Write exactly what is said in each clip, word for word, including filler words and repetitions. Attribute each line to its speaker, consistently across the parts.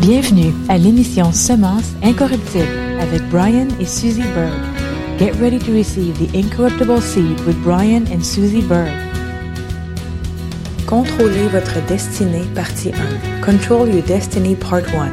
Speaker 1: Bienvenue à l'émission Semences incorruptibles avec Brian et Susie Berg. Get ready to receive the incorruptible seed with Brian and Susie Berg. Contrôlez votre destinée, partie un. Control your destiny, part one.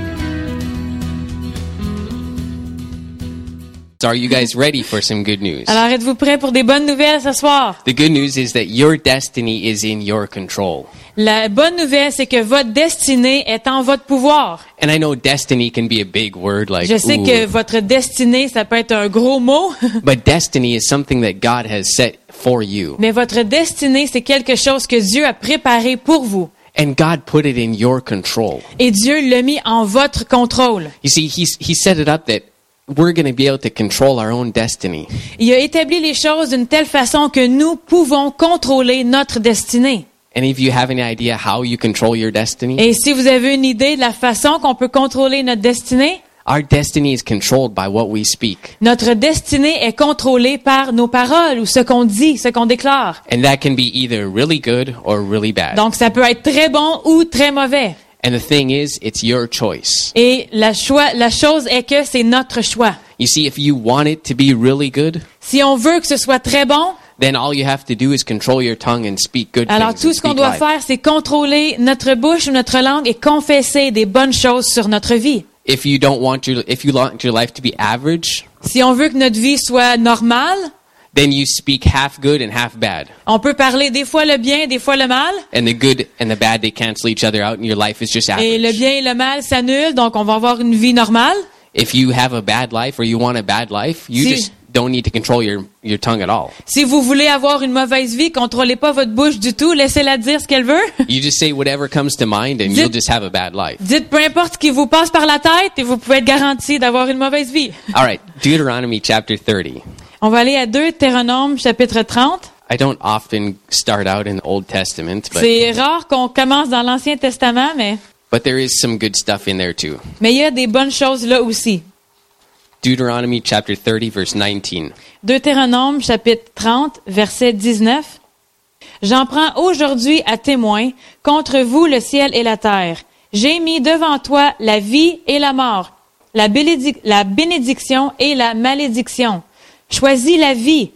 Speaker 2: So are you guys ready for some good news?
Speaker 3: Alors, êtes-vous prêts pour des bonnes nouvelles ce soir?
Speaker 2: The good news is that your destiny is in your control.
Speaker 3: La bonne nouvelle, c'est que votre destinée est en votre pouvoir.
Speaker 2: And I know destiny can be a big word like
Speaker 3: Je sais
Speaker 2: ooh,
Speaker 3: que votre destinée, ça peut être un gros mot,
Speaker 2: but destiny is something that God has set for you.
Speaker 3: mais votre destinée, c'est quelque chose que Dieu a préparé pour vous.
Speaker 2: And God put it in your control.
Speaker 3: Et Dieu l'a mis en votre contrôle.
Speaker 2: You see, he's, he set it up that we're going to be able to control our own destiny.
Speaker 3: Il a établi les choses d'une telle façon que nous pouvons contrôler notre destinée.
Speaker 2: And if you have any idea how you control your destiny,
Speaker 3: Et si vous avez une idée de la façon qu'on peut contrôler notre destinée,
Speaker 2: our destiny is controlled by what we speak.
Speaker 3: notre destinée est contrôlée par nos paroles ou ce qu'on dit, ce qu'on déclare.
Speaker 2: And that can be either really good or really bad.
Speaker 3: Donc, ça peut être très bon ou très mauvais.
Speaker 2: And the thing is, it's your choice.
Speaker 3: Et la, choix, la chose est que c'est notre choix.
Speaker 2: You see, if you want it to be really good,
Speaker 3: Si on veut que ce soit très bon,
Speaker 2: then all you have to do is control your tongue and speak good
Speaker 3: alors
Speaker 2: things.
Speaker 3: tout
Speaker 2: and
Speaker 3: ce qu'on
Speaker 2: speak
Speaker 3: doit
Speaker 2: life.
Speaker 3: faire, c'est contrôler notre bouche ou notre langue et confesser des bonnes choses sur notre vie.
Speaker 2: If you don't want your, if you want your life to be average,
Speaker 3: Si on veut que notre vie soit normale,
Speaker 2: then you speak half good and half bad.
Speaker 3: on peut parler des fois le bien, des fois le mal.
Speaker 2: And the good and the bad, they cancel each other out and your life is just
Speaker 3: Et le
Speaker 2: average.
Speaker 3: bien et le mal s'annulent, donc on va avoir une vie normale.
Speaker 2: If you have a bad life or you want a bad life, you
Speaker 3: Si-
Speaker 2: just don't need to control your, your tongue at all.
Speaker 3: Si vous voulez avoir une mauvaise vie, contrôlez pas votre bouche du tout, laissez-la dire ce qu'elle veut.
Speaker 2: You just say whatever comes to mind and
Speaker 3: Dites-
Speaker 2: you'll just have a bad life.
Speaker 3: Dites peu importe ce qui vous passe par la tête et vous pouvez être garanti d'avoir une mauvaise vie.
Speaker 2: All right, Deuteronomy chapter thirty.
Speaker 3: On va aller à Deutéronome chapitre trente.
Speaker 2: I don't often start out in the Old Testament, but,
Speaker 3: C'est rare qu'on commence dans l'Ancien Testament, mais,
Speaker 2: but there is some good stuff in there too.
Speaker 3: mais il y a des bonnes choses là aussi.
Speaker 2: Deuteronomy chapter thirty, verse nineteen.
Speaker 3: Deutéronome chapitre trente, verset dix-neuf. J'en prends aujourd'hui à témoin contre vous le ciel et la terre. J'ai mis devant toi la vie et la mort, la, bénédic- la bénédiction et la malédiction. Choisis la vie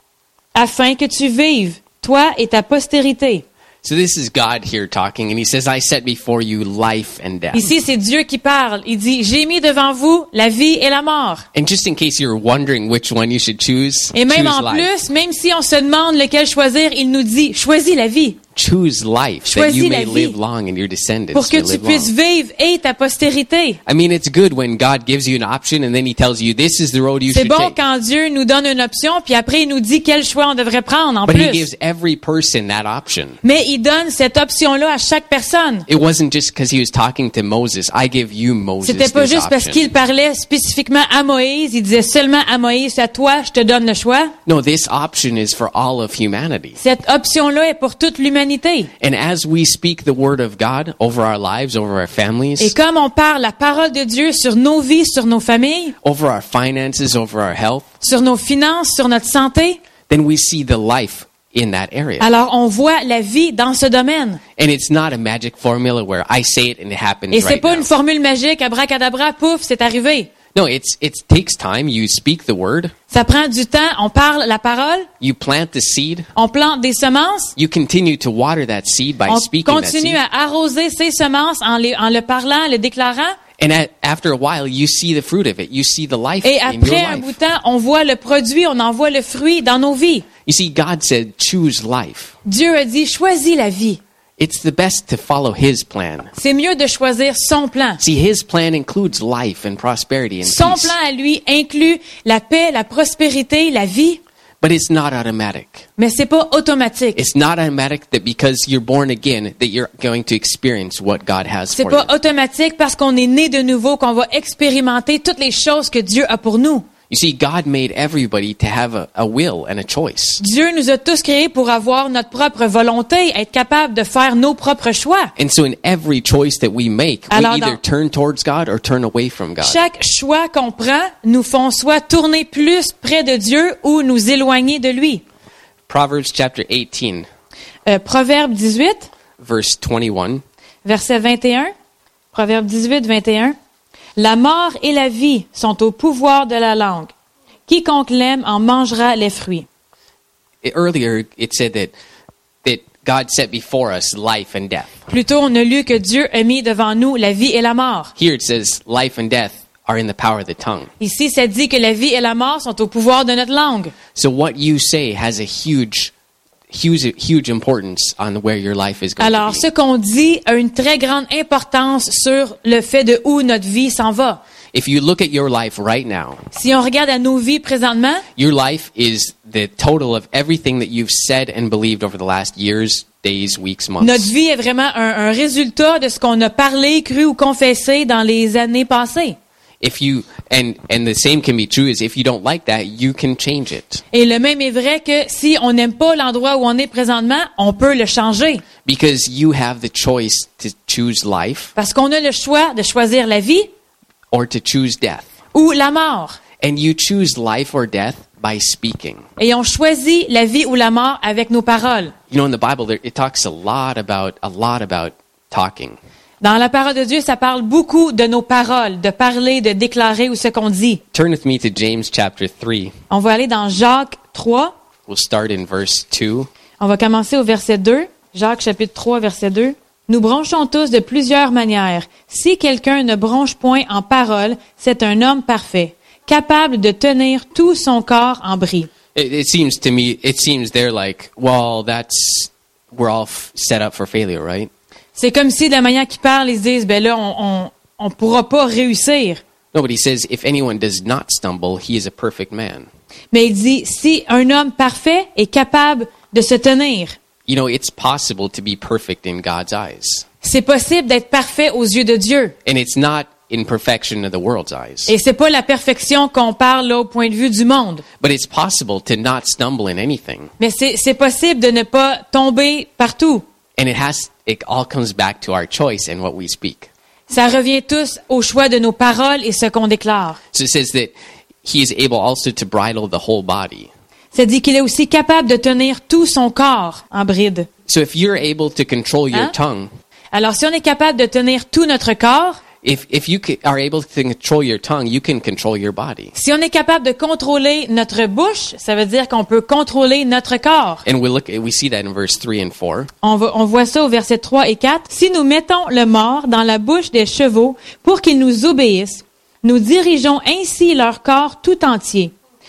Speaker 3: afin que tu vives, toi et ta postérité.
Speaker 2: So this is God here talking, and he says, I set before you life and death.
Speaker 3: Ici, c'est Dieu qui parle. Il dit, j'ai mis devant vous la vie et la mort.
Speaker 2: And just in case you're wondering which one you should choose,
Speaker 3: Et même
Speaker 2: choose
Speaker 3: en
Speaker 2: life.
Speaker 3: plus, même si on se demande lequel choisir, il nous dit, choisis la vie
Speaker 2: Choose life, that
Speaker 3: Choisis
Speaker 2: you
Speaker 3: la
Speaker 2: may
Speaker 3: vie.
Speaker 2: live long and your descendants
Speaker 3: pour que
Speaker 2: may
Speaker 3: tu
Speaker 2: live
Speaker 3: puisses
Speaker 2: long.
Speaker 3: vivre et ta postérité.
Speaker 2: I mean, it's good when God gives you an option and then he tells you, this is the road you
Speaker 3: C'est
Speaker 2: should
Speaker 3: bon
Speaker 2: take.
Speaker 3: quand Dieu nous donne une option, puis après il nous dit quel choix on devrait prendre en
Speaker 2: But he
Speaker 3: plus.
Speaker 2: gives every person that option.
Speaker 3: Mais il donne cette option-là à chaque personne.
Speaker 2: It wasn't just because he was talking to Moses, I give you Moses
Speaker 3: C'était pas
Speaker 2: this
Speaker 3: juste parce
Speaker 2: option.
Speaker 3: qu'il parlait spécifiquement à Moïse. Il disait seulement à Moïse, à toi, je te donne le choix.
Speaker 2: No, this option is for all of humanity.
Speaker 3: Cette option-là est pour toute l'humanité.
Speaker 2: And as we speak the word of God over our lives, over our families,
Speaker 3: Et comme on parle la parole de Dieu sur nos vies, sur nos familles,
Speaker 2: over our finances, over our health,
Speaker 3: sur nos finances, sur notre santé,
Speaker 2: then we see the life in that area.
Speaker 3: alors on voit la vie dans ce domaine.
Speaker 2: And it's not a magic formula where I say it and it happens
Speaker 3: Et c'est
Speaker 2: right
Speaker 3: pas
Speaker 2: now.
Speaker 3: une formule magique, abracadabra, pouf, c'est arrivé.
Speaker 2: No, it's it takes time. You speak the word,
Speaker 3: Ça prend du temps, on parle la parole,
Speaker 2: you plant the seed,
Speaker 3: on plante des semences,
Speaker 2: you continue to water that seed by
Speaker 3: on
Speaker 2: speaking that
Speaker 3: continue
Speaker 2: seed.
Speaker 3: à arroser ces semences en, les, en le parlant, le déclarant,
Speaker 2: And at, after a while, you see the fruit of it. You see the life
Speaker 3: et
Speaker 2: in
Speaker 3: après
Speaker 2: your
Speaker 3: un bout
Speaker 2: life.
Speaker 3: de temps, on voit le produit, on en voit le fruit dans nos vies.
Speaker 2: You see, God said, choose life.
Speaker 3: Dieu a dit, choisis la vie.
Speaker 2: It's the best to follow His plan.
Speaker 3: C'est mieux de choisir son plan.
Speaker 2: See, His plan includes life and prosperity and
Speaker 3: Son
Speaker 2: peace.
Speaker 3: plan à lui inclut la paix, la prospérité, la vie,
Speaker 2: But it's not automatic.
Speaker 3: mais c'est pas automatique.
Speaker 2: It's not automatic that because you're born again, that you're going to experience what God has
Speaker 3: C'est
Speaker 2: for
Speaker 3: pas
Speaker 2: you.
Speaker 3: automatique parce qu'on est né de nouveau qu'on va expérimenter toutes les choses que Dieu a pour nous.
Speaker 2: You see, God made everybody to have a, a will and a choice.
Speaker 3: Dieu nous a tous créés pour avoir notre propre volonté, être capable de faire nos propres choix.
Speaker 2: And so in every choice that we make, we
Speaker 3: Alors,
Speaker 2: either
Speaker 3: dans-
Speaker 2: turn towards God or turn away from God.
Speaker 3: Chaque choix qu'on prend nous font soit tourner plus près de Dieu ou nous éloigner de lui.
Speaker 2: Proverbs chapter eighteen,
Speaker 3: Euh, Proverbe dix-huit,
Speaker 2: verse twenty-one.
Speaker 3: verset vingt et un. Proverbe dix-huit, vingt et un. La mort et la vie sont au pouvoir de la langue. Quiconque l'aime en mangera les fruits.
Speaker 2: Earlier, it said that that God set before us life and death.
Speaker 3: Plus tôt, on a lu que Dieu a mis devant nous la vie et la mort.
Speaker 2: Here it says life and death are in the power of the tongue.
Speaker 3: Ici, ça dit que la vie et la mort sont au pouvoir de notre langue.
Speaker 2: So what you say has a huge, huge, huge importance on where your life is going
Speaker 3: Alors,
Speaker 2: to
Speaker 3: ce
Speaker 2: be.
Speaker 3: qu'on dit a une très grande importance sur le fait de où notre vie s'en va.
Speaker 2: If you look at your life right now,
Speaker 3: Si on regarde à nos vies présentement,
Speaker 2: your life is the total of everything that you've said and believed over the last years, days, weeks, months.
Speaker 3: notre vie est vraiment un, un résultat de ce qu'on a parlé, cru ou confessé dans les années passées.
Speaker 2: If you and and the same can be true is if you don't like that, you can change it.
Speaker 3: Et le même est vrai que si on n'aime pas l'endroit où on est présentement, on peut le changer.
Speaker 2: Because you have the choice to choose life
Speaker 3: Parce qu'on a le choix de choisir la vie
Speaker 2: or to choose death.
Speaker 3: ou la mort.
Speaker 2: And you choose life or death by speaking.
Speaker 3: Et on choisit la vie ou la mort avec nos paroles.
Speaker 2: You know, in the Bible, there, it talks a lot about a lot about talking.
Speaker 3: Dans la parole de Dieu, ça parle beaucoup de nos paroles, de parler, de déclarer ou ce qu'on dit.
Speaker 2: Turn with me to James chapter three.
Speaker 3: On va aller dans Jacques trois.
Speaker 2: We'll start in verse two.
Speaker 3: On va commencer au verset deux. Jacques chapitre trois, verset deux. Nous bronchons tous de plusieurs manières. Si quelqu'un ne bronche point en parole, c'est un homme parfait, capable de tenir tout son corps en bris.
Speaker 2: It, it seems to me, it seems they're like, well, that's we're all f- set up for failure, right?
Speaker 3: C'est comme si de la manière qu'ils parlent, ils se disent, ben là, on, on, on pourra pas réussir.
Speaker 2: No, but he says, if anyone does not stumble, he is a perfect man.
Speaker 3: Mais il dit, si un homme parfait est capable de se tenir,
Speaker 2: You know, it's possible to be perfect in God's eyes.
Speaker 3: c'est possible d'être parfait aux yeux de Dieu.
Speaker 2: And it's not in perfection of the world's eyes.
Speaker 3: Et c'est pas la perfection qu'on parle là, au point de vue du monde.
Speaker 2: But it's possible to not stumble in anything.
Speaker 3: Mais c'est, c'est possible de ne pas tomber partout.
Speaker 2: And it has, it all comes back to our choice and what we speak.
Speaker 3: Ça revient tous au choix de nos paroles et ce qu'on déclare.
Speaker 2: So it says that he is able also to bridle the whole body.
Speaker 3: Ça dit qu'il est aussi capable de tenir tout son corps en bride.
Speaker 2: So if you're able to control your
Speaker 3: Hein?
Speaker 2: tongue,
Speaker 3: Alors, si on est capable de tenir tout notre corps,
Speaker 2: if, if you ca- are able to control your tongue, you can control your body.
Speaker 3: si on est capable de contrôler notre bouche, ça veut dire qu'on peut contrôler notre corps.
Speaker 2: And we look, we see that in verse three and four.
Speaker 3: On, va, on voit ça au verset trois et quatre. Si nous mettons le mort dans la bouche des chevaux pour qu'ils nous obéissent, nous dirigeons ainsi leur corps tout entier.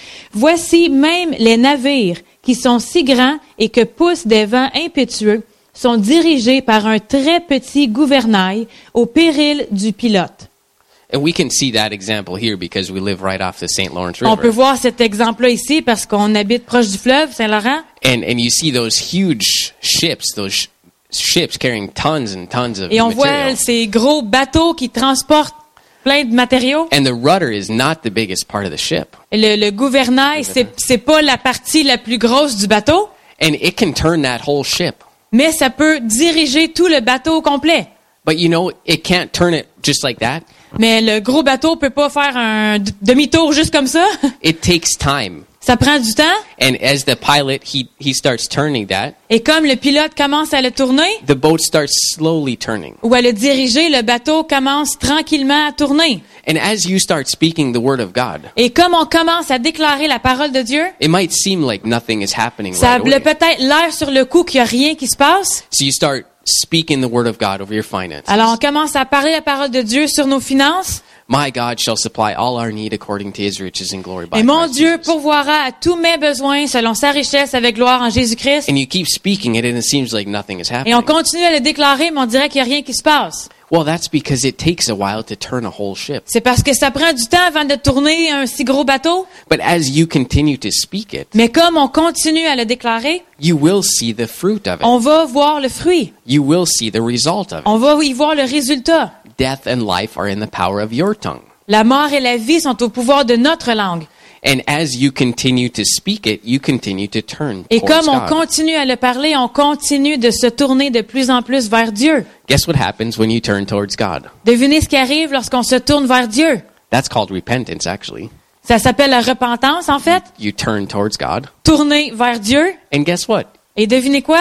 Speaker 3: Voici même les navires qui sont si grands et que poussent des vents impétueux sont dirigés par un très petit gouvernail au péril du pilote.
Speaker 2: And we can see that example here because we live right off the Saint Lawrence
Speaker 3: On peut
Speaker 2: River.
Speaker 3: voir cet exemple-là ici parce qu'on habite proche du fleuve Saint-Laurent.
Speaker 2: And, and you see those huge ships, those sh- ships carrying tons and tons of
Speaker 3: Et on voit
Speaker 2: material.
Speaker 3: ces gros bateaux qui transportent plein de matériaux.
Speaker 2: And the rudder is not the biggest part of the ship.
Speaker 3: Le, le gouvernail, c'est, c'est pas la partie la plus grosse du bateau,
Speaker 2: And it can turn that whole ship.
Speaker 3: mais ça peut diriger tout le bateau au complet.
Speaker 2: But you know, it can't turn it just like that.
Speaker 3: Mais le gros bateau peut pas faire un d- demi-tour juste comme ça.
Speaker 2: It takes time.
Speaker 3: Ça prend du temps.
Speaker 2: And as the pilot, he, he starts turning that,
Speaker 3: Et comme le pilote commence à le tourner
Speaker 2: the boat starts slowly turning.
Speaker 3: ou à le diriger, le bateau commence tranquillement à tourner.
Speaker 2: And as you start speaking the word of God,
Speaker 3: Et comme on commence à déclarer la parole de Dieu,
Speaker 2: it might seem like nothing is happening
Speaker 3: ça a
Speaker 2: right away.
Speaker 3: peut-être l'air sur le coup qu'il n'y a rien qui se passe.
Speaker 2: So you start speaking the word of God over your finances.
Speaker 3: Alors on commence à parler la parole de Dieu sur nos finances.
Speaker 2: My God shall supply all our need according to his riches in glory by
Speaker 3: Et mon
Speaker 2: Christ
Speaker 3: Dieu
Speaker 2: Jesus.
Speaker 3: pourvoira à tous mes besoins selon sa richesse avec gloire en Jésus-Christ.
Speaker 2: And you keep speaking it and it seems like nothing is
Speaker 3: Et on
Speaker 2: happening.
Speaker 3: continue à le déclarer, mais on dirait qu'il n'y a rien qui se passe.
Speaker 2: Well, that's because it takes a while to turn a whole ship.
Speaker 3: C'est parce que ça prend du temps avant de tourner un si gros bateau.
Speaker 2: But as you continue to speak it,
Speaker 3: Mais comme on continue à le déclarer,
Speaker 2: you will see the fruit of it.
Speaker 3: on va voir le fruit.
Speaker 2: You will see the result of it.
Speaker 3: On va y voir le résultat.
Speaker 2: Death and life are in the power of your tongue.
Speaker 3: La mort et la vie sont au pouvoir de notre langue.
Speaker 2: And as you continue to speak it, you continue to turn
Speaker 3: Et
Speaker 2: towards
Speaker 3: comme on
Speaker 2: God.
Speaker 3: continue à le parler, on continue de se tourner de plus en plus vers Dieu.
Speaker 2: Guess what happens when you turn towards God?
Speaker 3: Devinez ce qui arrive lorsqu'on se tourne vers Dieu.
Speaker 2: That's called repentance, actually.
Speaker 3: Ça s'appelle la repentance, en fait.
Speaker 2: You turn towards God.
Speaker 3: Tourner vers Dieu.
Speaker 2: And guess what?
Speaker 3: Et devinez quoi?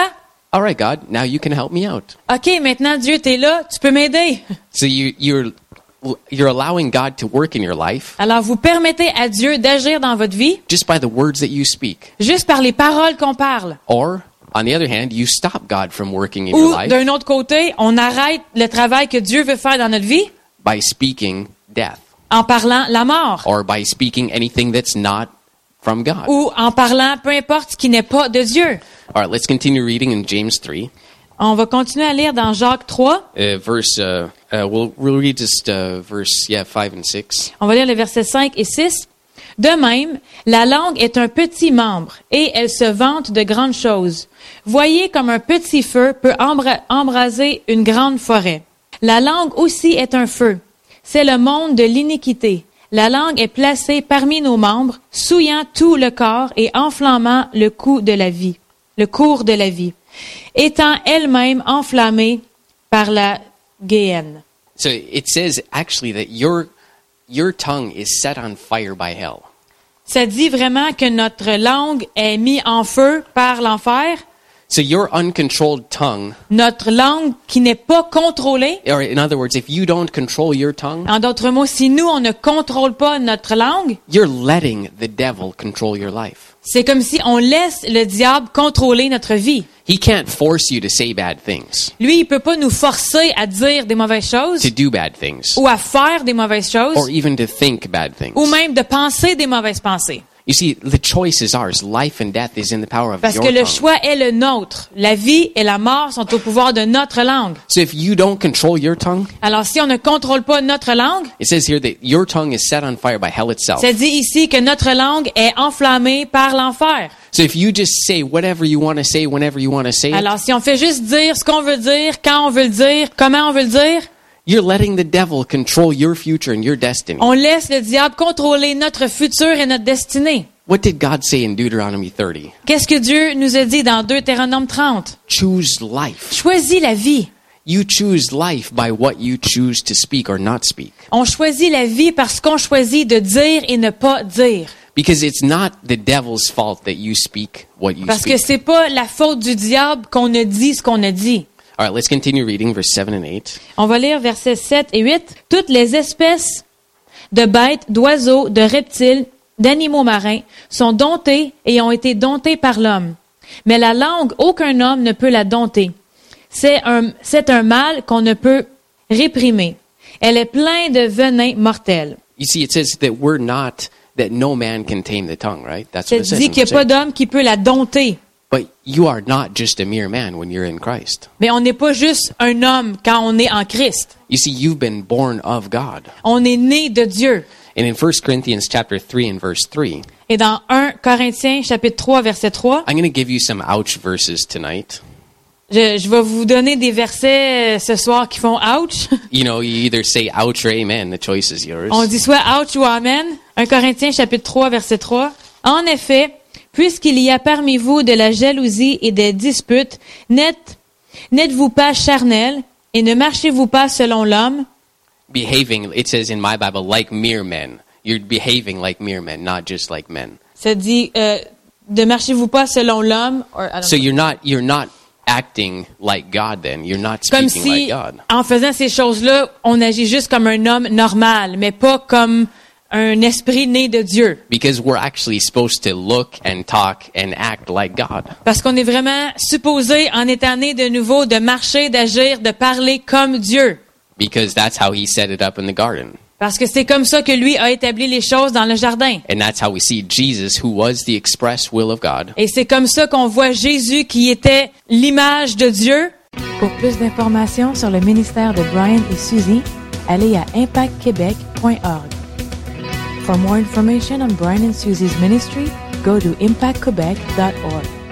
Speaker 2: all right, God, now you can help me out.
Speaker 3: OK, maintenant, Dieu, t'es là, tu peux m'aider.
Speaker 2: So you, you're, you're allowing God to work in your life
Speaker 3: Alors, vous permettez à Dieu d'agir dans votre vie
Speaker 2: just by the words that you speak.
Speaker 3: juste par les paroles qu'on parle.
Speaker 2: Or, on the other hand, you stop God from working in
Speaker 3: Ou,
Speaker 2: your life
Speaker 3: d'un autre côté, on arrête le travail que Dieu veut faire dans notre vie
Speaker 2: by speaking death
Speaker 3: en parlant la mort.
Speaker 2: or by speaking anything that's not from God.
Speaker 3: Ou en parlant peu importe ce qui n'est pas de Dieu.
Speaker 2: All right, let's continue reading in James three.
Speaker 3: On va continuer à lire dans Jacques trois.
Speaker 2: Uh, verse, uh, uh, we'll, we'll read just uh, verse, yeah, five and six.
Speaker 3: On va lire les versets cinq et six. De même, la langue est un petit membre et elle se vante de grandes choses. Voyez comme un petit feu peut embra- embraser une grande forêt. La langue aussi est un feu. C'est le monde de l'iniquité. La langue est placée parmi nos membres, souillant tout le corps et enflammant le cours de la vie, le cours de la vie, étant elle-même enflammée par la géhenne.
Speaker 2: So it says actually that your, your tongue is set on fire by hell.
Speaker 3: Ça dit vraiment que notre langue est mise en feu par l'enfer.
Speaker 2: So your uncontrolled tongue,
Speaker 3: Notre langue qui n'est pas contrôlée.
Speaker 2: or in other words, if you don't control your tongue,
Speaker 3: En d'autres mots, si nous, on ne contrôle pas notre langue,
Speaker 2: you're letting the devil control your life.
Speaker 3: c'est comme si on laisse le diable contrôler notre vie.
Speaker 2: He can't force you to say bad things,
Speaker 3: Lui, il peut pas nous forcer à dire des mauvaises choses
Speaker 2: to do bad things,
Speaker 3: ou à faire des mauvaises choses
Speaker 2: or even to think bad things.
Speaker 3: ou même de penser des mauvaises pensées.
Speaker 2: You see, the choice is ours. Life and death is in the power of
Speaker 3: Parce
Speaker 2: your
Speaker 3: que le
Speaker 2: tongue.
Speaker 3: choix est le nôtre. La vie et la mort sont au pouvoir de notre langue.
Speaker 2: So if you don't control your tongue,
Speaker 3: Alors, si on ne contrôle pas notre langue,
Speaker 2: it says here that your tongue is set on fire by hell itself.
Speaker 3: ça dit ici que notre langue est enflammée par l'enfer.
Speaker 2: So if you just say whatever you want to say whenever you want to say it,
Speaker 3: Alors, si on fait juste dire ce qu'on veut dire, quand on veut le dire, comment on veut le dire,
Speaker 2: you're letting the devil control your future and your destiny.
Speaker 3: on laisse le diable contrôler notre futur et notre destinée.
Speaker 2: What did God say in Deuteronomy thirty?
Speaker 3: Qu'est-ce que Dieu nous a dit dans Deutéronome trente?
Speaker 2: Choose life.
Speaker 3: Choisis la vie.
Speaker 2: You choose life by what you choose to speak or not speak.
Speaker 3: On choisit la vie parce qu'on choisit de dire et ne pas dire.
Speaker 2: Because it's not the devil's fault that you speak what you
Speaker 3: Parce que
Speaker 2: speak.
Speaker 3: c'est pas la faute du diable qu'on a dit ce qu'on a dit.
Speaker 2: All right, let's continue reading verse seven and eight.
Speaker 3: On va lire versets sept et huit. Toutes les espèces de bêtes, d'oiseaux, de reptiles, d'animaux marins sont domptées et ont été domptées par l'homme. Mais la langue, aucun homme ne peut la dompter. C'est un, c'est un mal qu'on ne peut réprimer. Elle est pleine de venin mortel.
Speaker 2: You see, it says that we're not, that no man can tame the tongue, right? That's
Speaker 3: Ça
Speaker 2: what it says
Speaker 3: dit
Speaker 2: in
Speaker 3: qu'il n'y a
Speaker 2: verse
Speaker 3: pas
Speaker 2: eight.
Speaker 3: d'homme qui peut la dompter.
Speaker 2: But you are not just a mere man when you're in Christ.
Speaker 3: Mais on n'est pas juste un homme quand on est en Christ.
Speaker 2: You see, you've been born of God.
Speaker 3: On est né de Dieu.
Speaker 2: And in First Corinthians chapter three and verse three,
Speaker 3: Et dans un Corinthiens chapitre trois verset trois,
Speaker 2: I'm going to give you some ouch verses tonight.
Speaker 3: je, je vais vous donner des versets euh, ce soir qui font ouch.
Speaker 2: You know, you either say ouch or amen. The choice is yours.
Speaker 3: On dit soit ouch ou amen. un Corinthiens chapitre trois verset trois. En effet, puisqu'il y a parmi vous de la jalousie et des disputes, n'êtes, n'êtes-vous pas charnels et ne marchez-vous pas selon l'homme?
Speaker 2: Behaving, it says in my Bible, like mere men. You're behaving like mere men, not just like men.
Speaker 3: Ça dit, euh, de marchez-vous pas selon l'homme? Or, I don't
Speaker 2: So
Speaker 3: know.
Speaker 2: you're not, you're not acting like God then. You're not
Speaker 3: Comme
Speaker 2: speaking
Speaker 3: si,
Speaker 2: like God.
Speaker 3: en faisant ces choses-là, on agit juste comme un homme normal, mais pas comme un esprit né de Dieu.
Speaker 2: Because we're actually supposed to look and talk and act like God.
Speaker 3: Parce qu'on est vraiment supposé, en étant né de nouveau, de marcher, d'agir, de parler comme Dieu.
Speaker 2: Because that's how he set it up in the garden.
Speaker 3: Parce que c'est comme ça que lui a établi les choses dans le jardin.
Speaker 2: And that's how we see Jesus, who was the express will of God.
Speaker 3: Et c'est comme ça qu'on voit Jésus qui était l'image de Dieu.
Speaker 1: Pour plus d'informations sur le ministère de Brian et Suzy, allez à impact québec point org. For more information on Brian and Suzy's ministry, go to impact quebec dot org.